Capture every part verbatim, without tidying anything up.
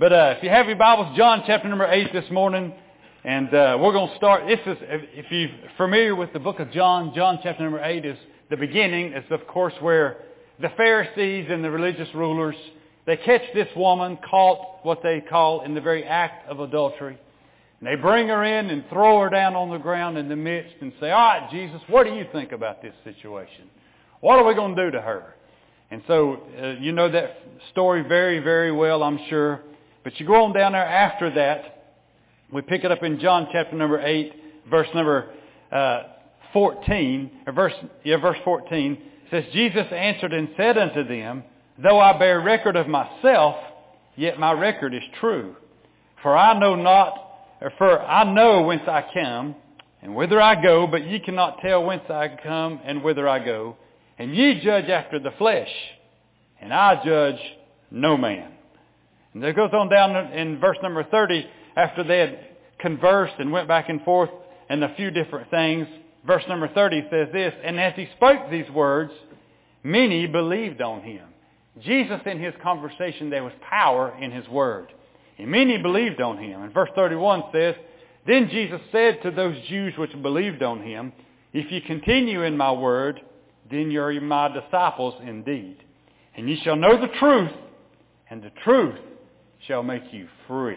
But uh, if you have your Bibles, John chapter number eight this morning, and uh, we're going to start. This is, if you're familiar with the book of John, John chapter number eight is the beginning. It's of course where the Pharisees and the religious rulers, they catch this woman caught what they call in the very act of adultery. And they bring her in and throw her down on the ground in the midst and say, all right, Jesus, what do you think about this situation? What are we going to do to her? And so uh, you know that story very, very well, I'm sure. But you go on down there after that. We pick it up in John chapter number eight, verse number uh, fourteen. Or verse, yeah, verse fourteen. It says, Jesus answered and said unto them, though I bear record of myself, yet my record is true. For I know not, or for I know whence I come, and whither I go, but ye cannot tell whence I come and whither I go. And ye judge after the flesh, and I judge no man. And it goes on down in verse number thirty, after they had conversed and went back and forth and a few different things. Verse number thirty says this, and as he spoke these words, many believed on him. Jesus, in his conversation, there was power in his word. And many believed on him. And verse thirty-one says, then Jesus said to those Jews which believed on him, if ye continue in my word, then ye are my disciples indeed. And ye shall know the truth, and the truth shall make you free.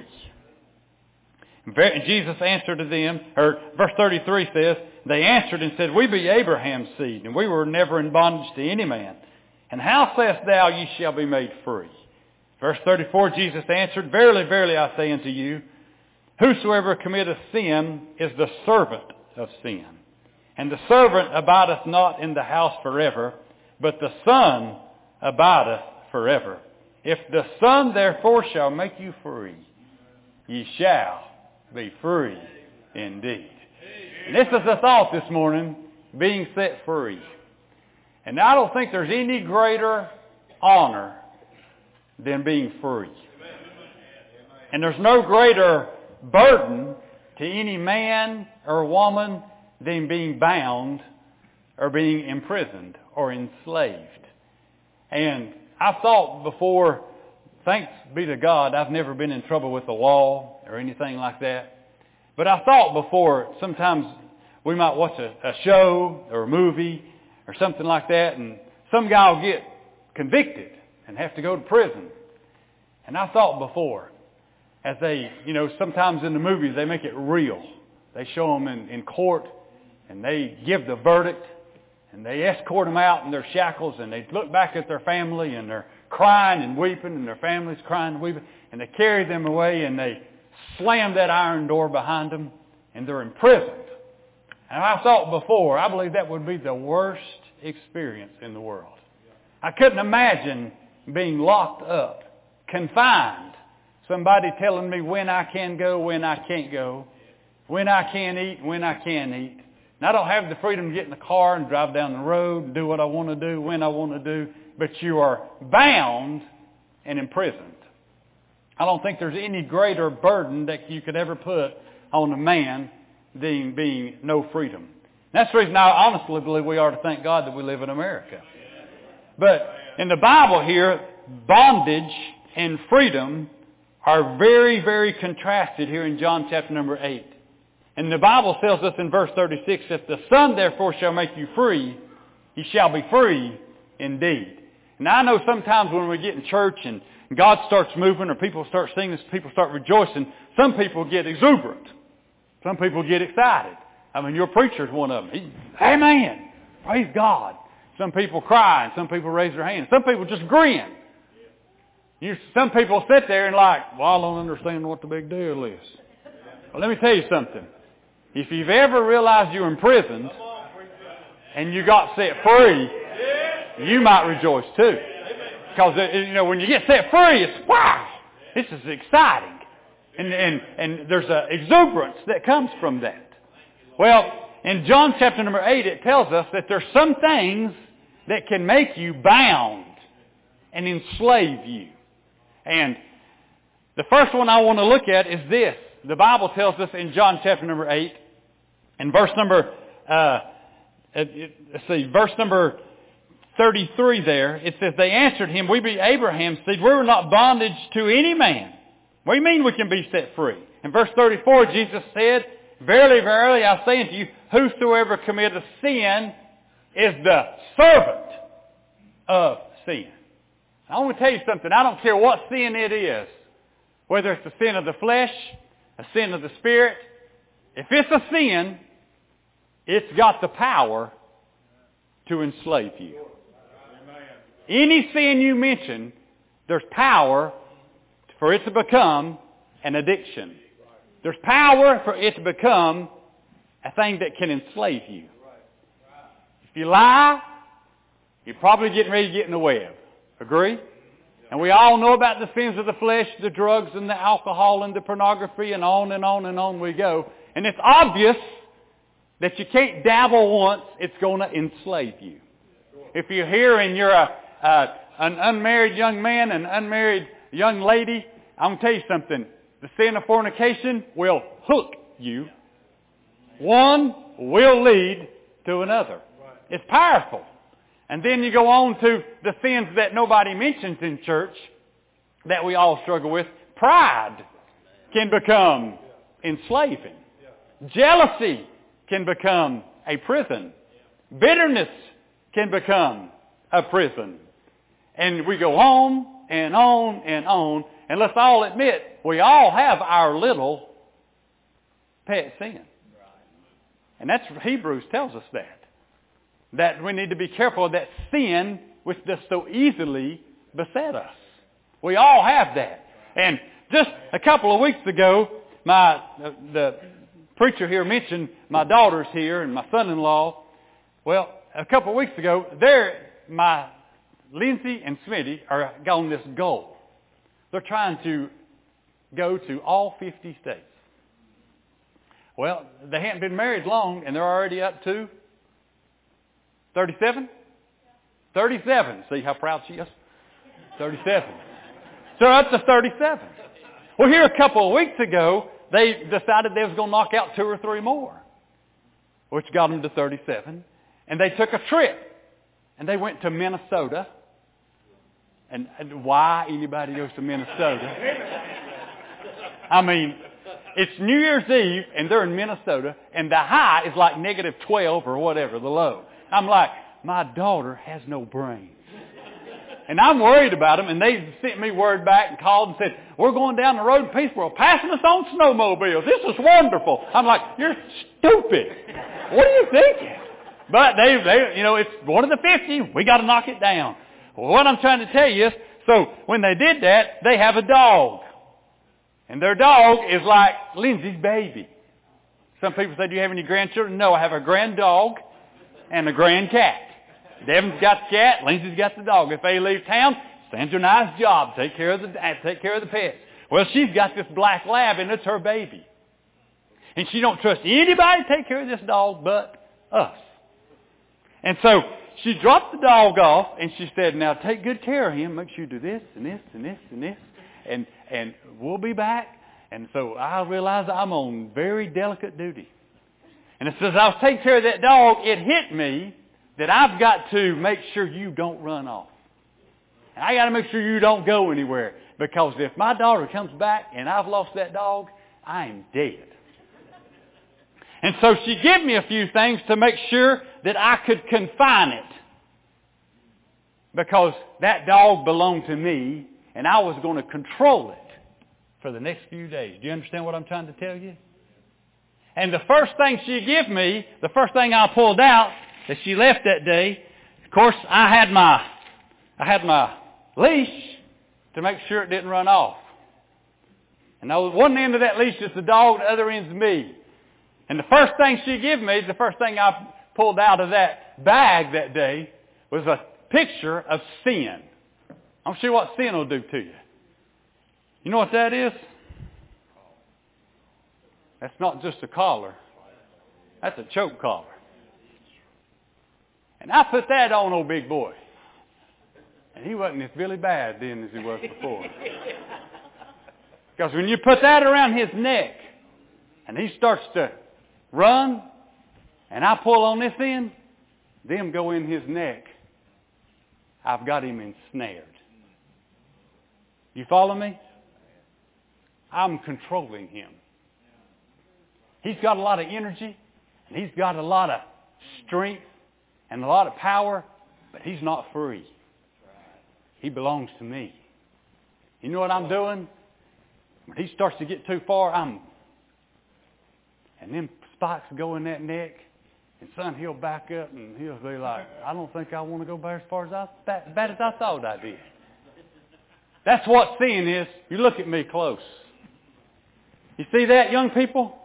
And Jesus answered to them, or verse thirty-three says, they answered and said, we be Abraham's seed, and we were never in bondage to any man. And how sayest thou, ye shall be made free? Verse thirty-four, Jesus answered, verily, verily, I say unto you, whosoever committeth sin is the servant of sin. And the servant abideth not in the house forever, but the Son abideth forever. If the Son therefore shall make you free, ye shall be free indeed. And this is the thought this morning, being set free. And I don't think there's any greater honor than being free. And there's no greater burden to any man or woman than being bound or being imprisoned or enslaved. And I've thought before, thanks be to God, I've never been in trouble with the law or anything like that. But I thought before, sometimes we might watch a, a show or a movie or something like that, and some guy will get convicted and have to go to prison. And I thought before, as they, you know, sometimes in the movies they make it real. They show them in, in court, and they give the verdict, and they escort them out in their shackles, and they look back at their family, and they're crying and weeping, and their family's crying and weeping, and they carry them away, and they slam that iron door behind them, and they're imprisoned. And I thought before, I believe that would be the worst experience in the world. I couldn't imagine being locked up, confined, somebody telling me when I can go, when I can't go, when I can eat, when I can't eat. And I don't have the freedom to get in the car and drive down the road and do what I want to do, when I want to do, but you are bound and imprisoned. I don't think there's any greater burden that you could ever put on a man than being no freedom. And that's the reason I honestly believe we are to thank God that we live in America. But in the Bible here, bondage and freedom are very, very contrasted here in John chapter number eight. And the Bible tells us in verse thirty-six, if the Son therefore shall make you free, ye shall be free indeed. Now I know sometimes when we get in church and God starts moving or people start singing, people start rejoicing, some people get exuberant. Some people get excited. I mean, your preacher's one of them. He, amen. Praise God. Some people cry and some people raise their hands. Some people just grin. You, some people sit there and like, well, I don't understand what the big deal is. Well, let me tell you something. If you've ever realized you're imprisoned and you got set free, you might rejoice too. Because, you know, when you get set free, it's, wow, this is exciting. And, and, and there's an exuberance that comes from that. Well, in John chapter number eight, it tells us that there's some things that can make you bound and enslave you. And the first one I want to look at is this. The Bible tells us in John chapter number eight, and verse number, uh, let's see, verse number thirty-three there, it says, they answered him, we be Abraham's seed. We were not bondage to any man. What do you mean we can be set free? In verse thirty-four, Jesus said, Verily, verily, I say unto you, whosoever committeth sin is the servant of sin. I want to tell you something. I don't care what sin it is. Whether it's the sin of the flesh, a sin of the spirit. If it's a sin, it's got the power to enslave you. Any sin you mention, there's power for it to become an addiction. There's power for it to become a thing that can enslave you. If you lie, you're probably getting ready to get in the web. Agree? And we all know about the sins of the flesh, the drugs and the alcohol and the pornography, and on and on and on we go. And it's obvious that you can't dabble once, it's going to enslave you. If you're here and you're a, a, an unmarried young man, an unmarried young lady, I'm going to tell you something. The sin of fornication will hook you. One will lead to another. It's powerful. And then you go on to the sins that nobody mentions in church that we all struggle with. Pride can become enslaving. Jealousy can become a prison. Bitterness can become a prison. And we go on and on and on. And let's all admit, we all have our little pet sin. And that's Hebrews tells us that. That we need to be careful of that sin which does so easily beset us. We all have that. And just a couple of weeks ago, my the, the preacher here mentioned my daughters here and my son-in-law. Well, a couple of weeks ago, they're, my Lindsay and Smitty are on this goal. They're trying to go to all fifty states. Well, they haven't been married long, and they're already up to thirty-seven? thirty-seven. See how proud she is? thirty-seven. So up to thirty-seven. Well, here a couple of weeks ago, they decided they was going to knock out two or three more, which got them to thirty-seven. And they took a trip, and they went to Minnesota. And, and why anybody goes to Minnesota? I mean, it's New Year's Eve, and they're in Minnesota, and the high is like negative twelve or whatever, the low. I'm like, my daughter has no brains. And I'm worried about them, and they sent me word back and called and said, we're going down the road in Peaceboro, passing us on snowmobiles. This is wonderful. I'm like, you're stupid. What are you thinking? But they, they, you know, it's one of the fifty. We got to knock it down. Well, what I'm trying to tell you is, so when they did that, they have a dog. And their dog is like Lindsay's baby. Some people say, do you have any grandchildren? No, I have a grand dog and a grand cat. Devin's got the cat, Lindsay's got the dog. If they leave town, Sandra and I's job, take care of the take care of the pets. Well, she's got this black lab, and it's her baby. And she don't trust anybody to take care of this dog but us. And so she dropped the dog off, and she said, now take good care of him. Make sure you do this and this and this and this. And, and we'll be back. And so I realized I'm on very delicate duty. And it says I was taking care of that dog, it hit me that I've got to make sure you don't run off. And I got to make sure you don't go anywhere. Because if my daughter comes back and I've lost that dog, I am dead. And so she gave me a few things to make sure that I could confine it. Because that dog belonged to me, and I was going to control it for the next few days. Do you understand what I'm trying to tell you? And the first thing she gave me, the first thing I pulled out that she left that day, of course, I had my, I had my leash to make sure it didn't run off. And now one end of that leash is the dog, the other end's me. And the first thing she gave me, the first thing I pulled out of that bag that day was a picture of sin. I'm sure what sin will do to you. You know what that is? That's not just a collar. That's a choke collar. And I put that on old big boy. And he wasn't as really bad then as he was before. Because when you put that around his neck, and he starts to run, and I pull on this end, them go in his neck, I've got him ensnared. You follow me? I'm controlling him. He's got a lot of energy, and he's got a lot of strength and a lot of power, but he's not free. He belongs to me. You know what I'm doing? When he starts to get too far, I'm... And them spikes go in that neck, and son, he'll back up, and he'll be like, I don't think I want to go back as far as I, as bad as I thought I did. That's what sin is. You look at me close. You see that, young people?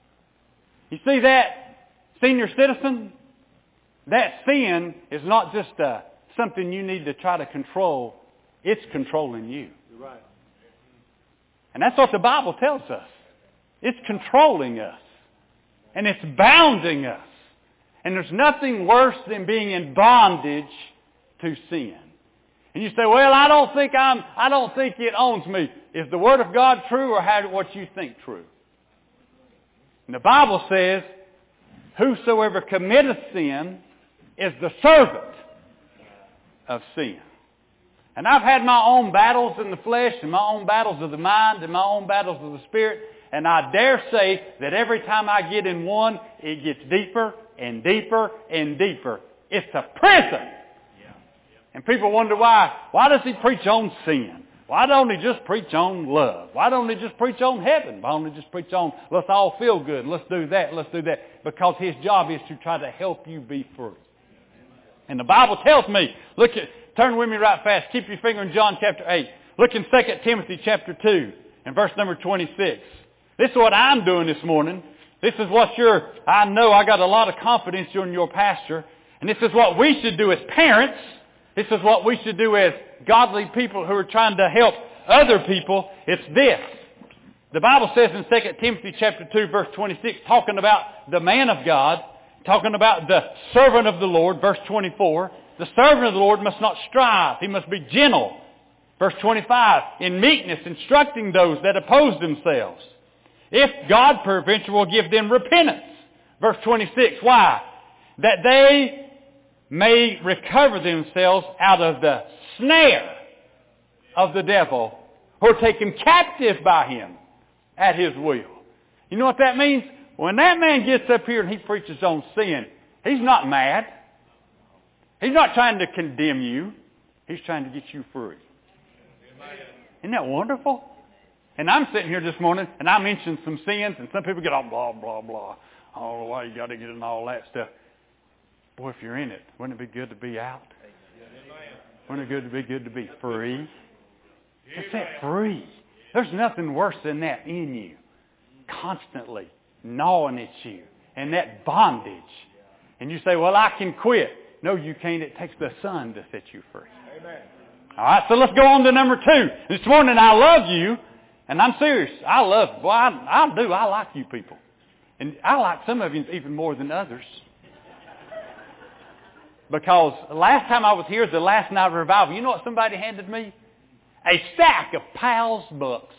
You see that, senior citizen? That sin is not just uh, something you need to try to control. It's controlling you. You're right. And that's what the Bible tells us. It's controlling us. And it's bounding us. And there's nothing worse than being in bondage to sin. And you say, well, I don't think I'm, I don't think it owns me. Is the Word of God true, or how, what you think true? And the Bible says, whosoever committeth sin is the servant of sin. And I've had my own battles in the flesh and my own battles of the mind and my own battles of the spirit. And I dare say that every time I get in one, it gets deeper and deeper and deeper. It's a prison. And people wonder why. Why does he preach on sin? Why don't he just preach on love? Why don't he just preach on heaven? Why don't he just preach on let's all feel good, let's do that, let's do that? Because his job is to try to help you be free. And the Bible tells me, look at, turn with me right fast, keep your finger in John chapter eight. Look in Second Timothy chapter two and verse number twenty-six. This is what I'm doing this morning. This is what you're, I know I got a lot of confidence in your pastor. And this is what we should do as parents. This is what we should do as godly people who are trying to help other people. It's this. The Bible says in Second Timothy chapter two, verse twenty-six, talking about the man of God, talking about the servant of the Lord, verse twenty-four, the servant of the Lord must not strive. He must be gentle. Verse twenty-five, in meekness, instructing those that oppose themselves. If God peradventure will give them repentance. Verse twenty-six, why? That they may recover themselves out of the snare of the devil, who are taken captive by him at his will. You know what that means? When that man gets up here and he preaches on sin, he's not mad. He's not trying to condemn you. He's trying to get you free. Isn't that wonderful? And I'm sitting here this morning and I mentioned some sins, and some people get all blah, blah, blah. Oh, why you got to get in all that stuff. Boy, if you're in it, wouldn't it be good to be out? Wouldn't it good to be good to be free? Get that free. There's nothing worse than that in you. Constantly gnawing at you. And that bondage. And you say, well, I can quit. No, you can't. It takes the Son to set you free. Amen. All right, so let's go on to number two. This morning, I love you. And I'm serious. I love, well, I, I do. I like you people. And I like some of you even more than others. Because last time I was here, the last night of revival, you know what somebody handed me? A stack of Powell's books.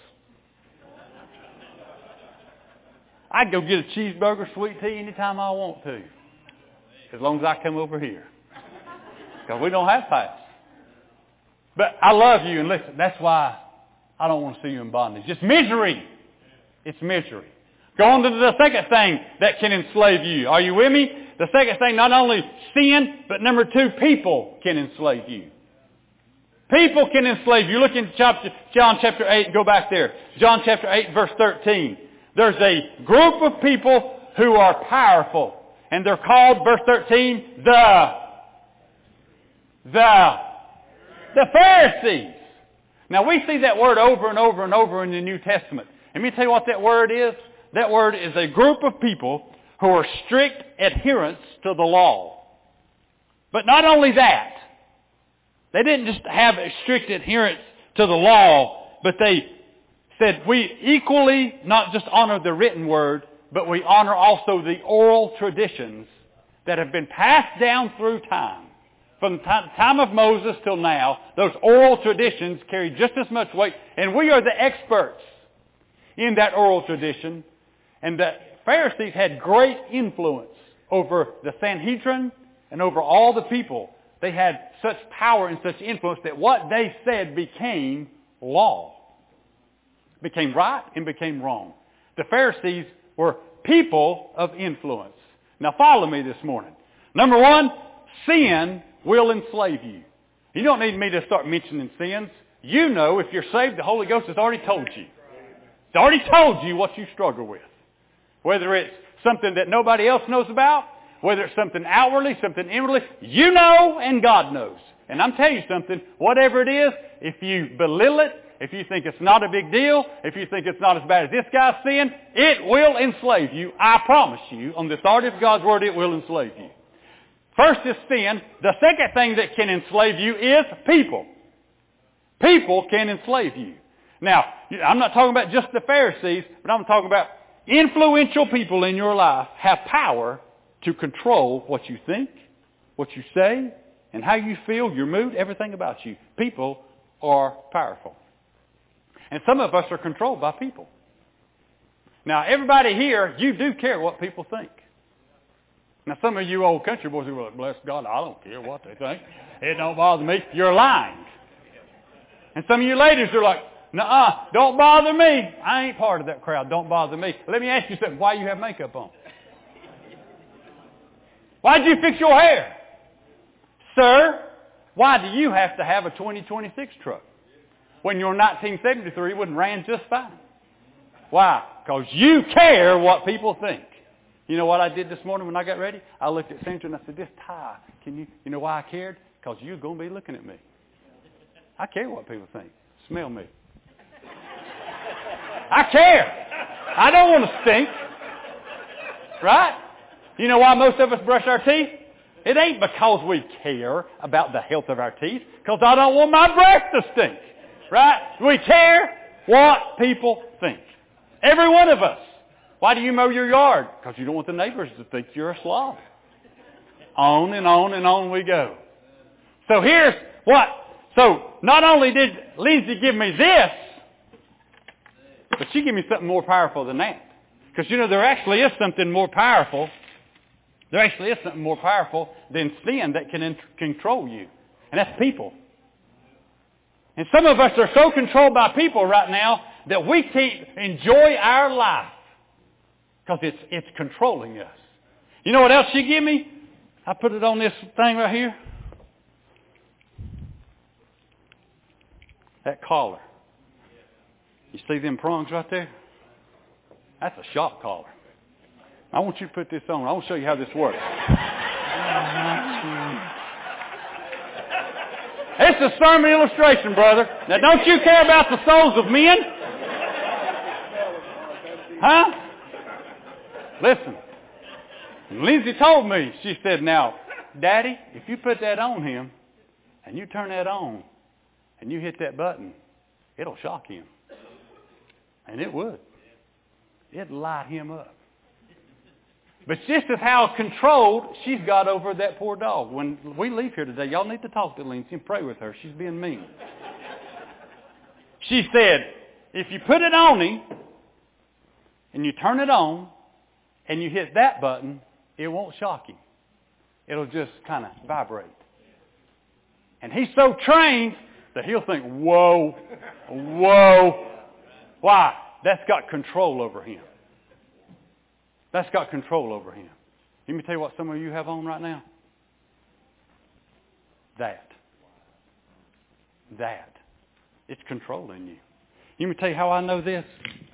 I'd go get a cheeseburger, sweet tea anytime I want to. As long as I come over here. Because we don't have Powell's. But I love you, and listen, that's why I don't want to see you in bondage. It's misery. It's misery. Go on to the second thing that can enslave you. Are you with me? The second thing, not only sin, but number two, people can enslave you. People can enslave you. Look in chapter, John chapter eight and go back there. John chapter eight, verse thirteen. There's a group of people who are powerful. And they're called, verse thirteen, the, the, the Pharisees. Now we see that word over and over and over in the New Testament. Let me tell you what that word is. That word is a group of people who are strict adherents to the law. But not only that, they didn't just have a strict adherence to the law, but they said we equally not just honor the written word, but we honor also the oral traditions that have been passed down through time. From the time of Moses till now, those oral traditions carry just as much weight, and we are the experts in that oral tradition. And the Pharisees had great influence over the Sanhedrin and over all the people. They had such power and such influence that what they said became law. became right and became wrong. The Pharisees were people of influence. Now follow me this morning. Number one, sin will enslave you. You don't need me to start mentioning sins. You know if you're saved, the Holy Ghost has already told you. It's already told you what you struggle with. Whether it's something that nobody else knows about, whether it's something outwardly, something inwardly, you know and God knows. And I'm telling you something, whatever it is, if you belittle it, if you think it's not a big deal, if you think it's not as bad as this guy's sin, it will enslave you. I promise you, on the authority of God's Word, it will enslave you. First is sin. The second thing that can enslave you is people. People can enslave you. Now, I'm not talking about just the Pharisees, but I'm talking about influential people in your life have power to control what you think, what you say, and how you feel, your mood, everything about you. People are powerful. And some of us are controlled by people. Now, everybody here, you do care what people think. Now, some of you old country boys are like, bless God, I don't care what they think. It don't bother me. You're lying. And some of you ladies are like, nuh-uh, don't bother me. I ain't part of that crowd. Don't bother me. Let me ask you something. Why you have makeup on? Why'd you fix your hair? Sir, why do you have to have a twenty twenty-six truck when your nineteen seventy-three wouldn't ran just fine? Why? Because you care what people think. You know what I did this morning when I got ready? I looked at Sandra and I said, this tie, can you, you know why I cared? Because you're going to be looking at me. I care what people think. Smell me. I care. I don't want to stink. Right? You know why most of us brush our teeth? It ain't because we care about the health of our teeth, because I don't want my breath to stink. Right? We care what people think. Every one of us. Why do you mow your yard? Because you don't want the neighbors to think you're a slob. On and on and on we go. So here's what. So not only did Lindsay give me this, but she gave me something more powerful than that. Because, you know, there actually is something more powerful. There actually is something more powerful than sin that can in- control you. And that's people. And some of us are so controlled by people right now that we can't enjoy our life. Because it's, it's controlling us. You know what else she gave me? I put it on this thing right here. That collar. You see them prongs right there? That's a shock collar. I want you to put this on. I want to show you how this works. It's a sermon illustration, brother. Now, don't you care about the souls of men? Huh? Listen. Lindsay told me, she said, now, Daddy, if you put that on him, and you turn that on, and you hit that button, it'll shock him. And it would. It'd light him up. But just as how controlled she's got over that poor dog. When we leave here today, y'all need to talk to Lindsay and pray with her. She's being mean. She said, if you put it on him, and you turn it on, and you hit that button, it won't shock him. It'll just kind of vibrate. And he's so trained that he'll think, whoa, whoa. Why? That's got control over him. That's got control over him. Let me tell you what some of you have on right now. That. That. It's controlling you. Let me tell you how I know this.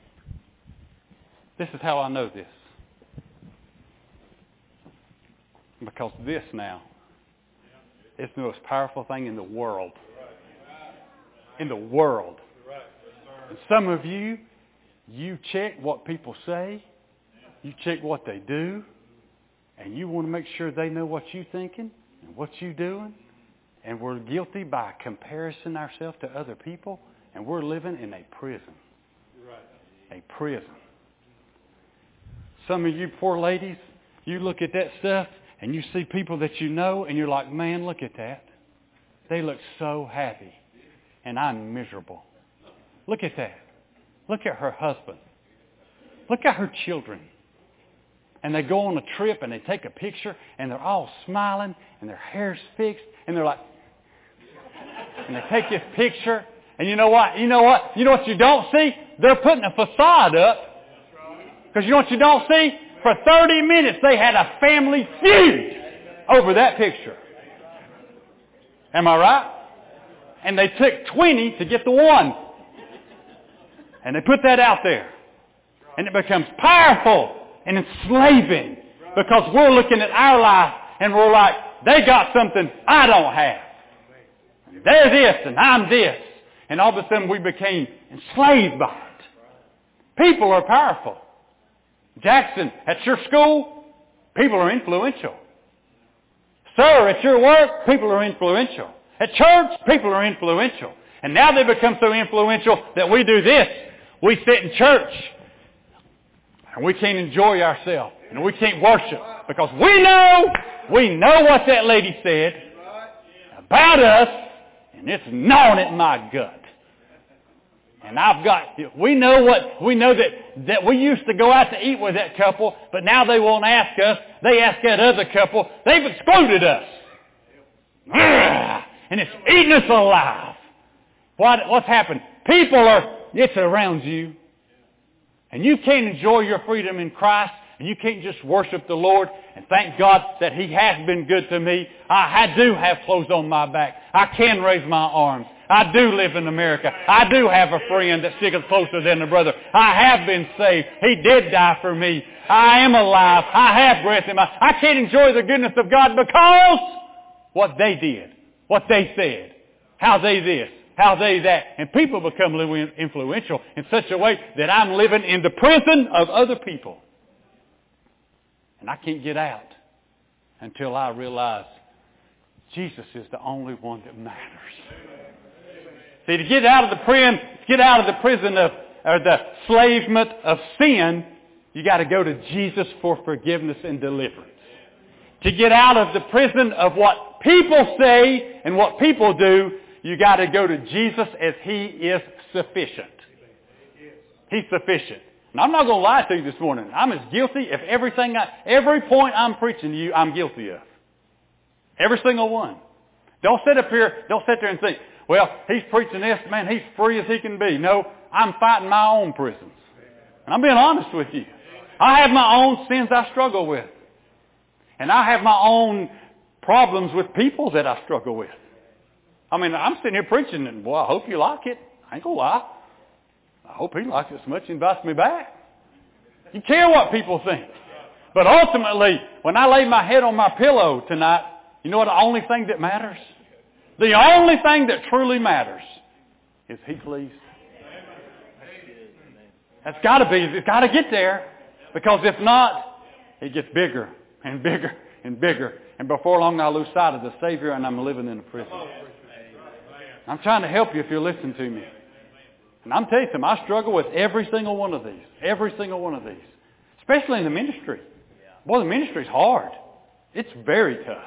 This is how I know this. Because this now is the most powerful thing in the world. In the world. And some of you, you check what people say. You check what they do. And you want to make sure they know what you're thinking and what you're doing. And we're guilty by comparison ourselves to other people. And we're living in a prison. A prison. Some of you poor ladies, you look at that stuff and you see people that you know and you're like, man, look at that. They look so happy. And I'm miserable. Look at that. Look at her husband. Look at her children. And they go on a trip and they take a picture and they're all smiling and their hair's fixed and they're like, and they take this picture and you know what? You know what? You know what you don't see? They're putting a facade up. Because you know what you don't see? For thirty minutes they had a family feud over that picture. Am I right? And they took twenty to get the one. And they put that out there. And it becomes powerful and enslaving. Because we're looking at our life and we're like, they got something I don't have. They're this and I'm this. And all of a sudden we became enslaved by it. People are powerful. Jackson, at your school, people are influential. Sir, at your work, people are influential. At church, people are influential. And now they become so influential that we do this. We sit in church and we can't enjoy ourselves and we can't worship because we know, we know what that lady said about us and it's gnawing at my gut. And I've got, we know what, we know that, that we used to go out to eat with that couple, but now they won't ask us. They ask that other couple. They've excluded us. And it's eating us alive. What, what's happened? People are, it's around you. And you can't enjoy your freedom in Christ. And you can't just worship the Lord and thank God that He has been good to me. I, I do have clothes on my back. I can raise my arms. I do live in America. I do have a friend that sticks closer than a brother. I have been saved. He did die for me. I am alive. I have breath in my... I can't enjoy the goodness of God because what they did, what they said, how they this, how they that. And people become influential in such a way that I'm living in the prison of other people. And I can't get out until I realize Jesus is the only one that matters. See, to get out of the prison, to get out of the prison of, or the enslavement of sin, you got to go to Jesus for forgiveness and deliverance. To get out of the prison of what people say and what people do, you got to go to Jesus as He is sufficient. He's sufficient. And I'm not going to lie to you this morning. I'm as guilty of everything, I, every point I'm preaching to you, I'm guilty of. Every single one. Don't sit up here, don't sit there and think, well, he's preaching this, man, he's free as he can be. No, I'm fighting my own prisons. And I'm being honest with you. I have my own sins I struggle with. And I have my own problems with people that I struggle with. I mean, I'm sitting here preaching and, boy, I hope you like it. I ain't going to lie. I hope he likes it so much he invites me back. You care what people think. But ultimately, when I lay my head on my pillow tonight, you know what the only thing that matters? The only thing that truly matters is He pleased. That's got to be, it's got to get there. Because if not, it gets bigger and bigger and bigger. And before long I lose sight of the Savior and I'm living in a prison. I'm trying to help you if you'll listen to me. And I'm telling you something, I struggle with every single one of these. Every single one of these. Especially in the ministry. Boy, the ministry's hard. It's very tough.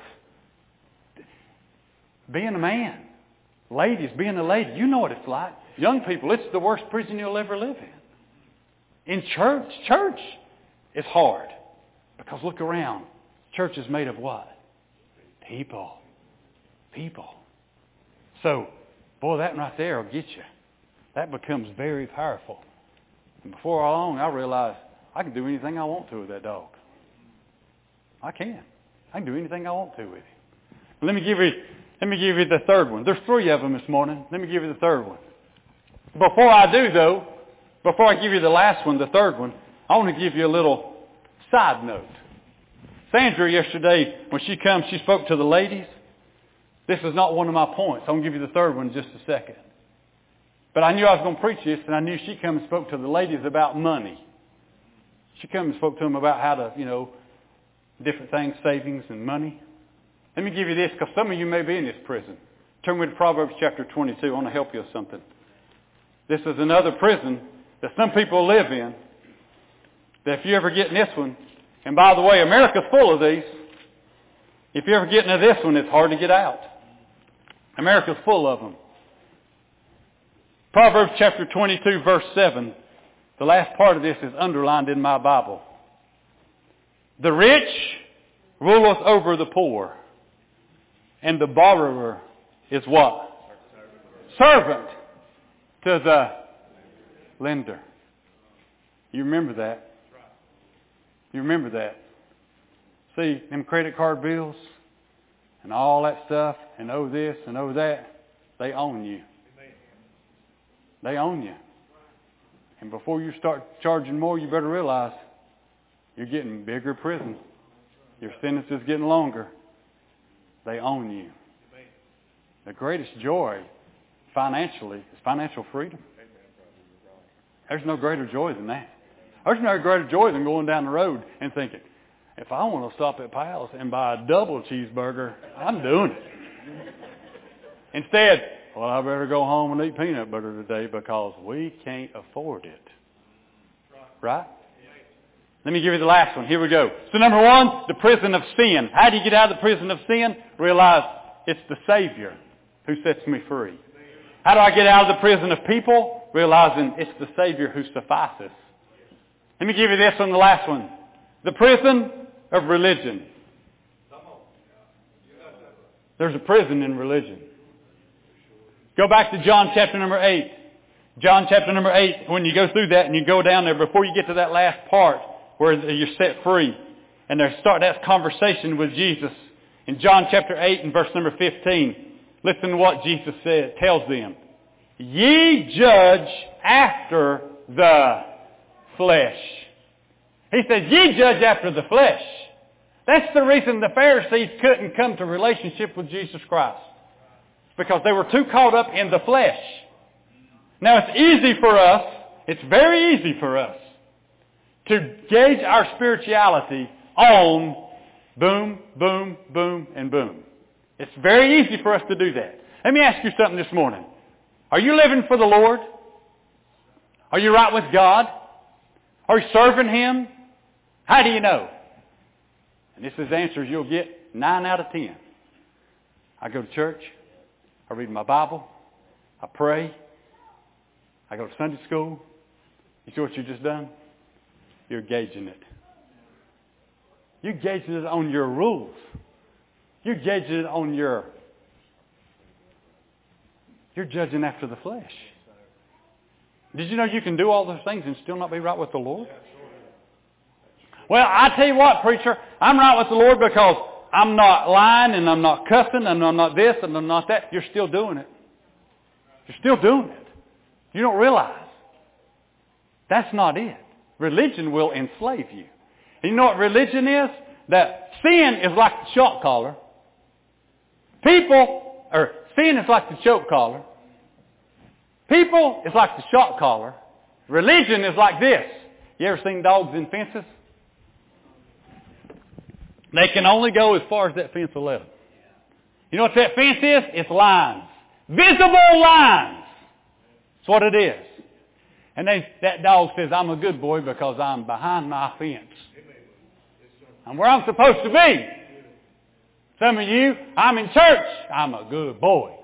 Being a man. Ladies, being a lady, you know what it's like. Young people, it's the worst prison you'll ever live in. In church, church is hard. Because look around. Church is made of what? People. People. So, boy, that right there will get you. That becomes very powerful. And before long, I realize I can do anything I want to with that dog. I can. I can do anything I want to with him. Let me give you, let me give you the third one. There's three of them this morning. Let me give you the third one. Before I do, though, before I give you the last one, the third one, I want to give you a little side note. Sandra yesterday, when she comes, she spoke to the ladies. This is not one of my points. I'm going to give you the third one in just a second. But I knew I was going to preach this, and I knew she'd come and spoke to the ladies about money. She come and spoke to them about how to, you know, different things, savings and money. Let me give you this, because some of you may be in this prison. Turn with Proverbs chapter twenty-two. I want to help you with something. This is another prison that some people live in. That if you ever get in this one, and by the way, America's full of these. If you ever get into this one, it's hard to get out. America's full of them. Proverbs chapter twenty-two, verse seven. The last part of this is underlined in my Bible. The rich ruleth over the poor, and the borrower is what? Servant to the lender. You remember that. You remember that. See, them credit card bills and all that stuff and oh this and oh that, they own you. They own you. And before you start charging more, you better realize you're getting bigger prison. Your sentence is getting longer. They own you. The greatest joy financially is financial freedom. There's no greater joy than that. There's no greater joy than going down the road and thinking, if I want to stop at Pal's and buy a double cheeseburger, I'm doing it. Instead, well, I better go home and eat peanut butter today because we can't afford it. Right? Let me give you the last one. Here we go. So number one, the prison of sin. How do you get out of the prison of sin? Realize it's the Savior who sets me free. How do I get out of the prison of people? Realizing it's the Savior who suffices. Let me give you this one, the last one. The prison of religion. There's a prison in religion. Go back to John chapter number eight. John chapter number eight, when you go through that and you go down there, before you get to that last part where you're set free, and they start that conversation with Jesus. In John chapter eight and verse number fifteen, listen to what Jesus said, tells them. Ye judge after the flesh. He says, ye judge after the flesh. That's the reason the Pharisees couldn't come to relationship with Jesus Christ. Because they were too caught up in the flesh. Now it's easy for us, it's very easy for us, to gauge our spirituality on boom, boom, boom, and boom. It's very easy for us to do that. Let me ask you something this morning. Are you living for the Lord? Are you right with God? Are you serving Him? How do you know? And this is answers you'll get nine out of ten. I go to church. I read my Bible. I pray. I go to Sunday school. You see what you just done? You're gauging it. You're gauging it on your rules. You're gauging it on your... You're judging after the flesh. Did you know you can do all those things and still not be right with the Lord? Well, I tell you what, preacher, I'm right with the Lord because I'm not lying and I'm not cussing and I'm not this and I'm not that. You're still doing it. You're still doing it. You don't realize. That's not it. Religion will enslave you. And you know what religion is? That sin is like the shock collar. People, or sin is like the choke collar. People is like the shock collar. Religion is like this. You ever seen dogs in fences? They can only go as far as that fence will let them. You know what that fence is? It's lines. Visible lines. That's what it is. And they, that dog says, I'm a good boy because I'm behind my fence. I'm where I'm supposed to be. Some of you, I'm in church. I'm a good boy.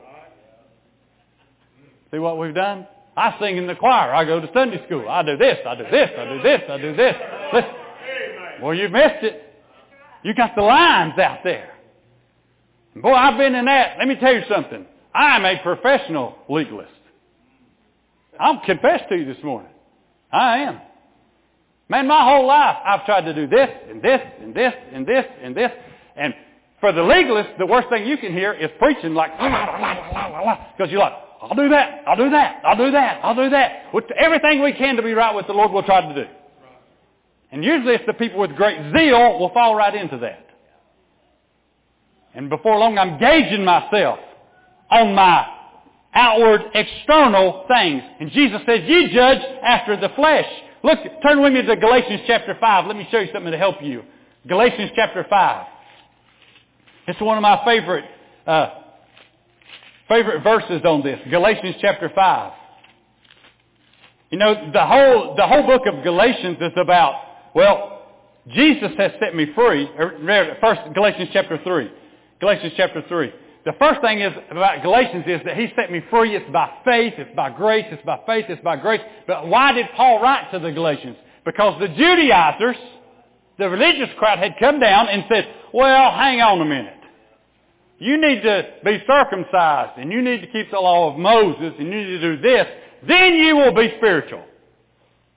See what we've done? I sing in the choir. I go to Sunday school. I do this. I do this. I do this. I do this. Listen. Well, you missed it. You got the lines out there. Boy, I've been in that. Let me tell you something. I'm a professional legalist. I'll confess to you this morning. I am. Man, my whole life I've tried to do this and this and this and this and this. And for the legalist, the worst thing you can hear is preaching like, because you're like, I'll do that, I'll do that, I'll do that, I'll do that. With everything we can to be right with the Lord, we'll try to do. And usually it's the people with great zeal will fall right into that. And before long, I'm gauging myself on my outward, external things. And Jesus says, ye judge after the flesh. Look, turn with me to Galatians chapter five. Let me show you something to help you. Galatians chapter five. It's one of my favorite, uh, favorite verses on this. Galatians chapter five. You know, the whole, the whole book of Galatians is about, well, Jesus has set me free. First, Galatians chapter three. Galatians chapter three. The first thing is about Galatians is that He set me free. It's by faith. It's by grace. It's by faith. It's by grace. But why did Paul write to the Galatians? Because the Judaizers, the religious crowd, had come down and said, well, hang on a minute. You need to be circumcised and you need to keep the law of Moses and you need to do this. Then you will be spiritual.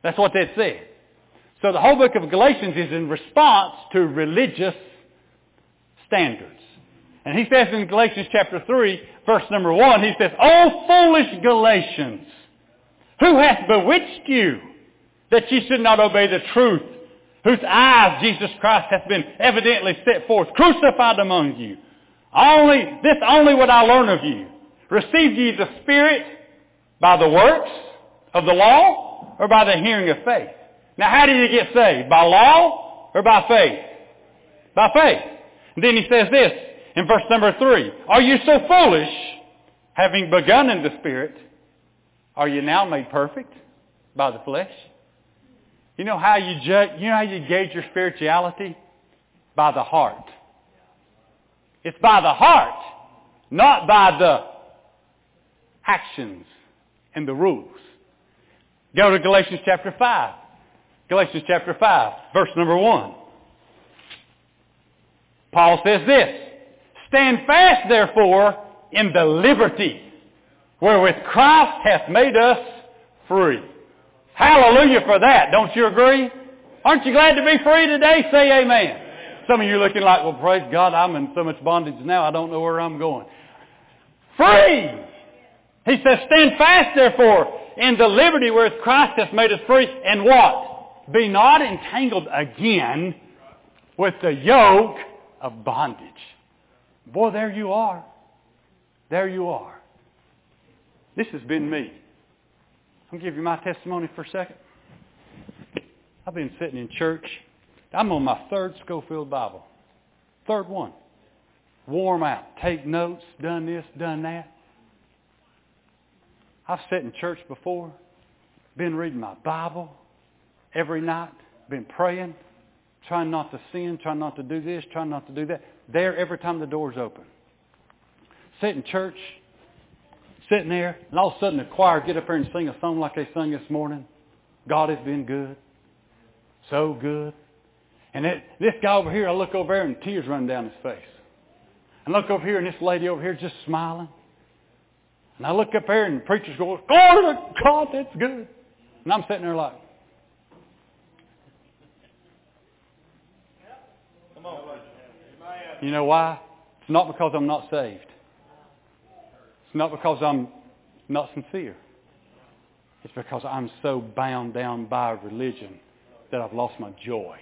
That's what that said. So the whole book of Galatians is in response to religious standards. And he says in Galatians chapter three, verse number one, he says, "O foolish Galatians, who hath bewitched you that ye should not obey the truth, whose eyes Jesus Christ hath been evidently set forth, crucified among you? Only, this only would I learn of you. Received ye the Spirit by the works of the law or by the hearing of faith?" Now how did you get saved? By law or by faith? By faith. And then he says this in verse number three. "Are you so foolish, having begun in the Spirit, are you now made perfect by the flesh?" You know how you judge, you know how you gauge your spirituality? By the heart. It's by the heart, not by the actions and the rules. Go to Galatians chapter five. Galatians chapter five, verse number one. Paul says this, "Stand fast, therefore, in the liberty wherewith Christ hath made us free." Hallelujah for that. Don't you agree? Aren't you glad to be free today? Say amen. Amen. Some of you are looking like, "Well, praise God, I'm in so much bondage now, I don't know where I'm going." Free! He says, "Stand fast, therefore, in the liberty wherewith Christ hath made us free, and what? Be not entangled again with the yoke of bondage." Boy, there you are. There you are. This has been me. I'm going to give you my testimony for a second. I've been sitting in church. I'm on my third Schofield Bible. Third one. Warm out. Take notes. Done this, done that. I've sat in church before. Been reading my Bible every night. Been praying. Trying not to sin. Trying not to do this. Trying not to do that. There every time the door's open. Sit in church. Sitting there. And all of a sudden the choir get up there and sing a song like they sung this morning. God has been good. So good. And it, this guy over here, I look over there and tears run down his face. I look over here and this lady over here just smiling. And I look up there and the preacher's going, "Glory to God, that's good." And I'm sitting there like, come on. You know why? It's not because I'm not saved. It's not because I'm not sincere. It's because I'm so bound down by religion that I've lost my joy.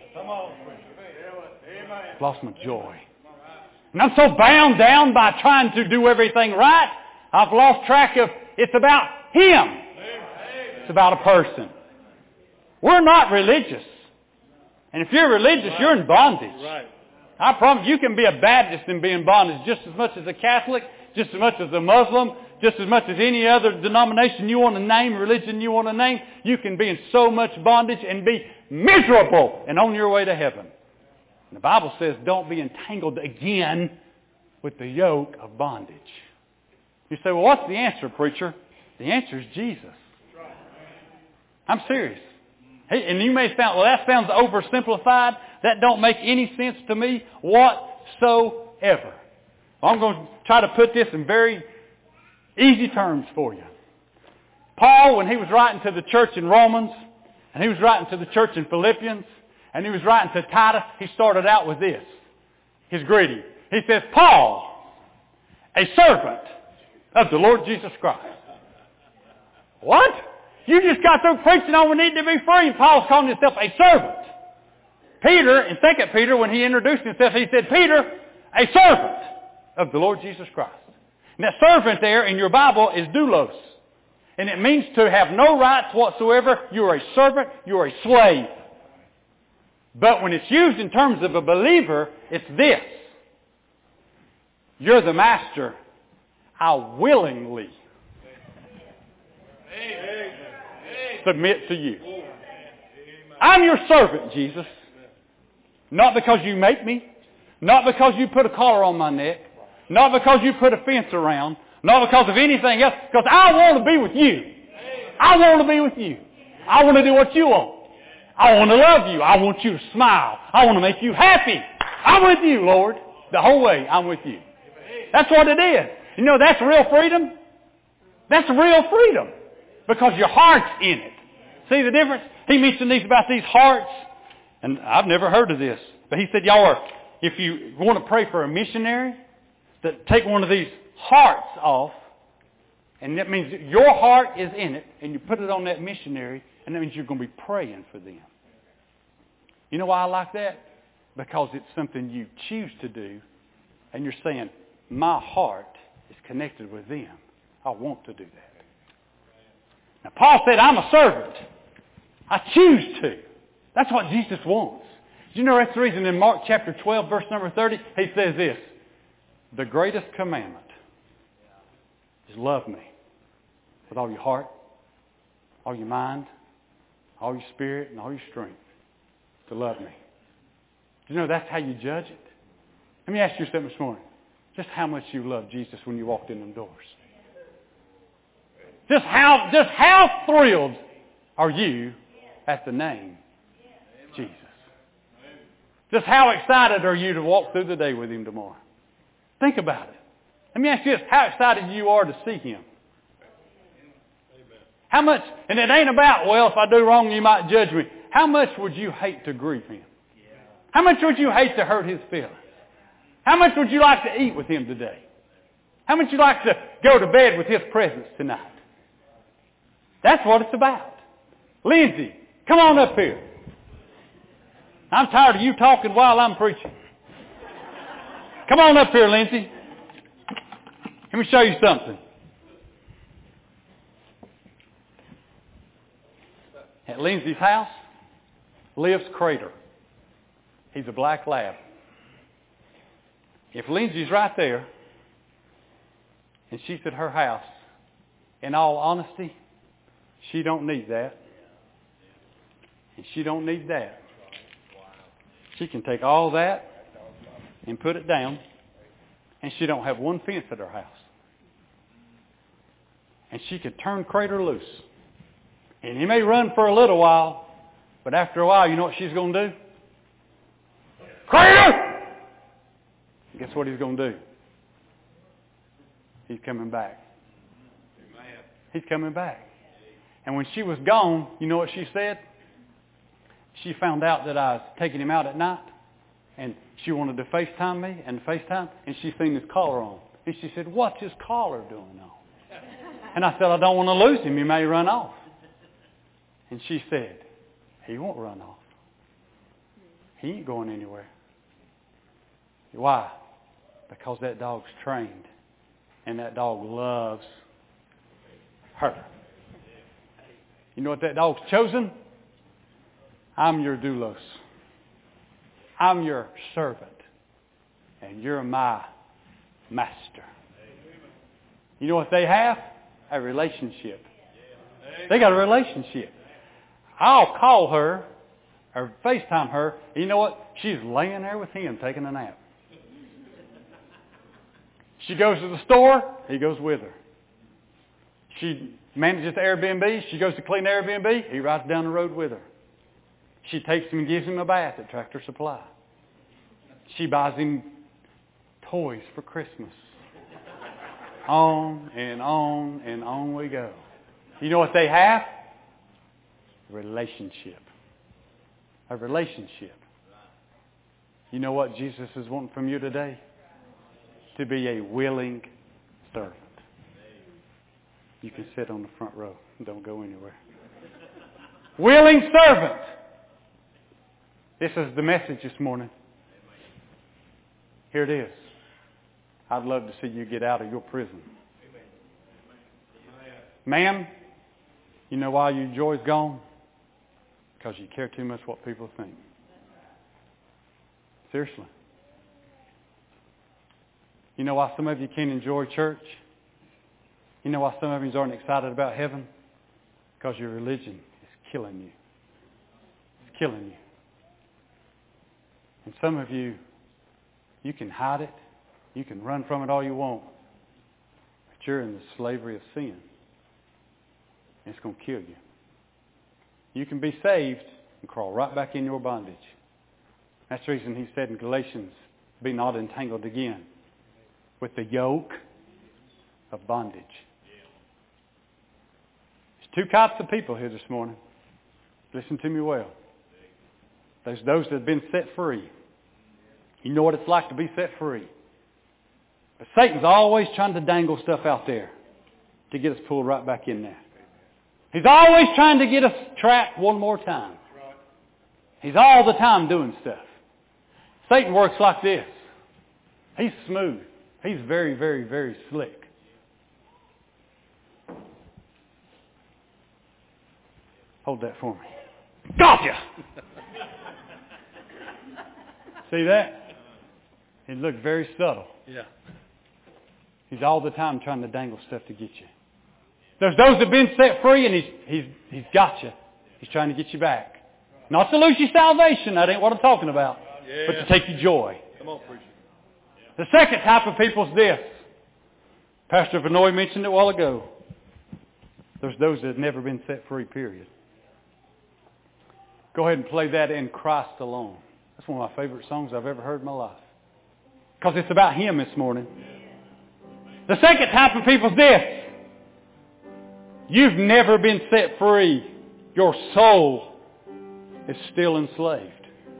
I've lost my joy. And I'm so bound down by trying to do everything right, I've lost track of, it's about Him. It's about a person. We're not religious. And if you're religious, you're in bondage. I promise you can be a Baptist and be in bondage just as much as a Catholic, just as much as a Muslim, just as much as any other denomination you want to name, religion you want to name. You can be in so much bondage and be miserable and on your way to heaven. And the Bible says don't be entangled again with the yoke of bondage. You say, "Well, what's the answer, preacher?" The answer is Jesus. I'm serious. Hey, and you may sound, "Well, that sounds oversimplified. That don't make any sense to me whatsoever." I'm going to try to put this in very easy terms for you. Paul, when he was writing to the church in Romans, and he was writing to the church in Philippians, and he was writing to Titus, he started out with this, his greeting. He says, "Paul, a servant of the Lord Jesus Christ." What? You just got through preaching on we need to be free. Paul's calling himself a servant. Peter, in Second Peter, when he introduced himself, he said, "Peter, a servant of the Lord Jesus Christ." And that servant there in your Bible is doulos. And it means to have no rights whatsoever. You're a servant. You're a slave. But when it's used in terms of a believer, it's this. You're the master. I willingly submit to you. I'm your servant, Jesus. Not because you make me. Not because you put a collar on my neck. Not because you put a fence around. Not because of anything else. Because I want to be with you. I want to be with you. I want to do what you want. I want to love you. I want you to smile. I want to make you happy. I'm with you, Lord. The whole way, I'm with you. That's what it is. You know, that's real freedom. That's real freedom. Because your heart's in it. See the difference? He mentioned these about these hearts, and I've never heard of this. But he said, y'all are, if you want to pray for a missionary, that take one of these hearts off, and that means that your heart is in it, and you put it on that missionary, and that means you're going to be praying for them. You know why I like that? Because it's something you choose to do, and you're saying, my heart is connected with them. I want to do that. Now, Paul said, I'm a servant. I choose to. That's what Jesus wants. You know that's the reason in Mark chapter twelve, verse number thirty, he says this, the greatest commandment is love me with all your heart, all your mind, all your spirit, and all your strength. To love me. You know that's how you judge it? Let me ask you something this morning. Just how much you love Jesus when you walked in them doors. Just how, just how thrilled are you at the name Jesus? Just how excited are you to walk through the day with Him tomorrow? Think about it. Let me ask you this. How excited you are to see Him? How much, and it ain't about, well, if I do wrong, you might judge me. How much would you hate to grieve Him? How much would you hate to hurt His feelings? How much would you like to eat with Him today? How much would you like to go to bed with His presence tonight? That's what it's about. Lindsay, come on up here. I'm tired of you talking while I'm preaching. Come on up here, Lindsay. Let me show you something. At Lindsay's house lives Crater. He's a black lab. If Lindsay's right there, and she's at her house, in all honesty, she don't need that. And she don't need that. She can take all that and put it down, and she don't have one fence at her house. And she could turn Crater loose. And he may run for a little while, but after a while, you know what she's going to do? Crater! Guess what he's going to do? He's coming back. He's coming back. And when she was gone, you know what she said? She found out that I was taking him out at night, and she wanted to FaceTime me and FaceTime, and she seen his collar on. And she said, what's his collar doing on? And I said, I don't want to lose him. He may run off. And she said, he won't run off. He ain't going anywhere. Why? Because that dog's trained, and that dog loves her. You know what that dog's chosen? I'm your doulos. I'm your servant, and you're my master. You know what they have? A relationship. They got a relationship. I'll call her or FaceTime her. And you know what? She's laying there with him taking a nap. She goes to the store. He goes with her. She manages the Airbnb. She goes to clean the Airbnb. He rides down the road with her. She takes him and gives him a bath at Tractor Supply. She buys him toys for Christmas. On and on and on we go. You know what they have? A relationship. A relationship. You know what Jesus is wanting from you today? To be a willing servant. You can sit on the front row. Don't go anywhere. Willing servant. This is the message this morning. Here it is. I'd love to see you get out of your prison. Ma'am, you know why your joy's gone? Because you care too much what people think. Seriously. You know why some of you can't enjoy church? You know why some of you aren't excited about heaven? Because your religion is killing you. It's killing you. And some of you, you can hide it. You can run from it all you want. But you're in the slavery of sin. And it's going to kill you. You can be saved and crawl right back in your bondage. That's the reason he said in Galatians, be not entangled again with the yoke of bondage. There's two types of people here this morning. Listen to me well. There's those that have been set free. You know what it's like to be set free. But Satan's always trying to dangle stuff out there to get us pulled right back in there. He's always trying to get us trapped one more time. He's all the time doing stuff. Satan works like this. He's smooth. He's very, very, very slick. Hold that for me. Gotcha! See that? He looked very subtle. Yeah. He's all the time trying to dangle stuff to get you. There's those that have been set free and he's, he's, he's got you. He's trying to get you back. Not to lose your salvation. That ain't what I'm talking about. Yeah. But to take your joy. Come on, preacher. The second type of people is this. Pastor Vinoy mentioned it a while ago. There's those that have never been set free, period. Go ahead and play that In Christ Alone. That's one of my favorite songs I've ever heard in my life. Because it's about Him this morning. The second type of people is this. You've never been set free. Your soul is still enslaved.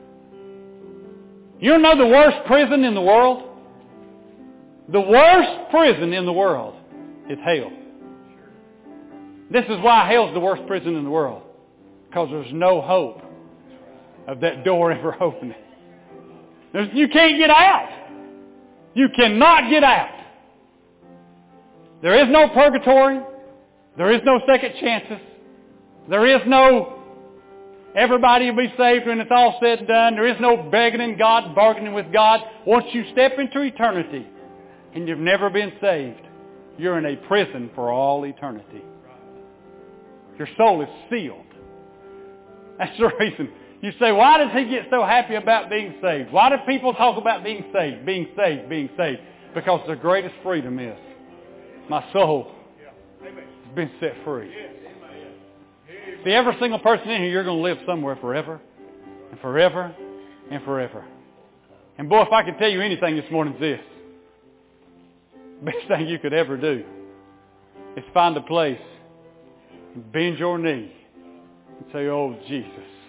You know the worst prison in the world? The worst prison in the world is hell. This is why hell's the worst prison in the world. Because there's no hope of that door ever opening. There's, you can't get out. You cannot get out. There is no purgatory. There is no second chances. There is no everybody will be saved when it's all said and done. There is no begging in God, bargaining with God. Once you step into eternity and you've never been saved, you're in a prison for all eternity. Your soul is sealed. That's the reason. You say, why does he get so happy about being saved? Why do people talk about being saved, being saved, being saved? Because the greatest freedom is my soul has been set free. See, every single person in here, you're going to live somewhere forever and forever and forever. And boy, if I could tell you anything this morning, it's this. The best thing you could ever do is find a place and bend your knee and say, oh, Jesus,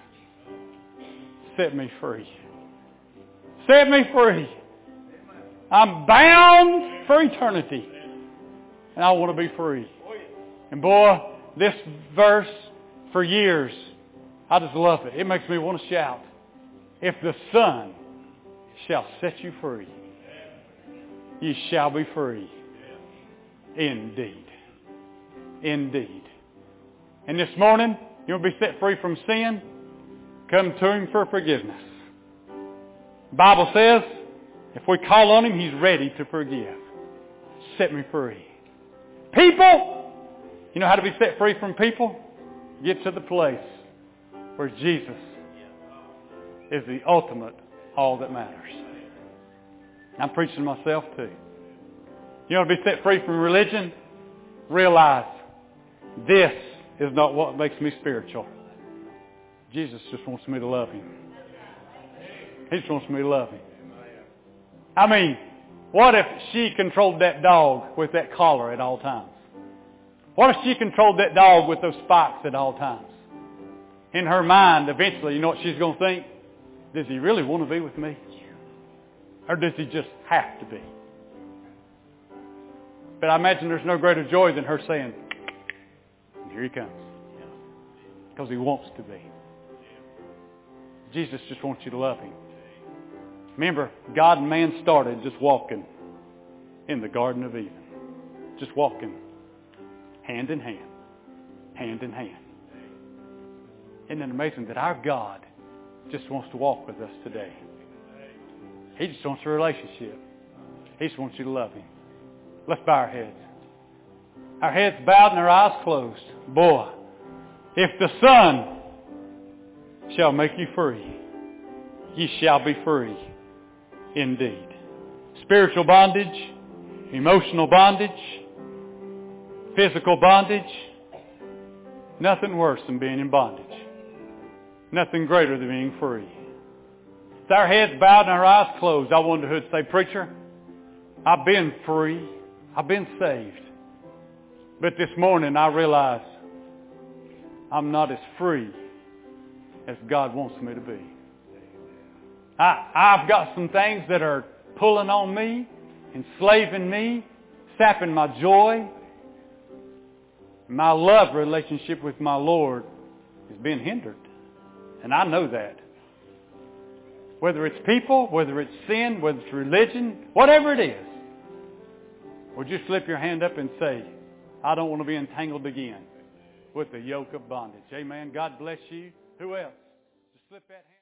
set me free. Set me free. I'm bound for eternity. And I want to be free. And boy, this verse, for years, I just love it. It makes me want to shout. If the Son shall set you free, ye shall be free. Indeed. Indeed. And this morning, you want to be set free from sin? Come to Him for forgiveness. The Bible says, if we call on Him, He's ready to forgive. Set me free. People, you know how to be set free from people? Get to the place where Jesus is the ultimate all that matters. I'm preaching to myself too. You want to be set free from religion? Realize this is not what makes me spiritual. Jesus just wants me to love Him. He just wants me to love Him. I mean, what if she controlled that dog with that collar at all times? What if she controlled that dog with those spikes at all times? In her mind, eventually, you know what she's going to think? Does he really want to be with me? Or does he just have to be? But I imagine there's no greater joy than her saying, here he comes. Because he wants to be. Jesus just wants you to love Him. Remember, God and man started just walking in the Garden of Eden. Just walking hand in hand. Hand in hand. Isn't it amazing that our God just wants to walk with us today? He just wants a relationship. He just wants you to love Him. Let's bow our heads. Our heads bowed and our eyes closed. Boy, if the Son shall make you free, ye shall be free indeed. Spiritual bondage, emotional bondage, physical bondage, nothing worse than being in bondage. Nothing greater than being free. With our heads bowed and our eyes closed, I wanted to say, preacher, I've been free. I've been saved. But this morning I realize I'm not as free as God wants me to be. I, I've got some things that are pulling on me, enslaving me, sapping my joy. My love relationship with my Lord is being hindered. And I know that. Whether it's people, whether it's sin, whether it's religion, whatever it is. Would you slip your hand up and say, I don't want to be entangled again with the yoke of bondage. Amen. God bless you. Who else? Just slip that hand.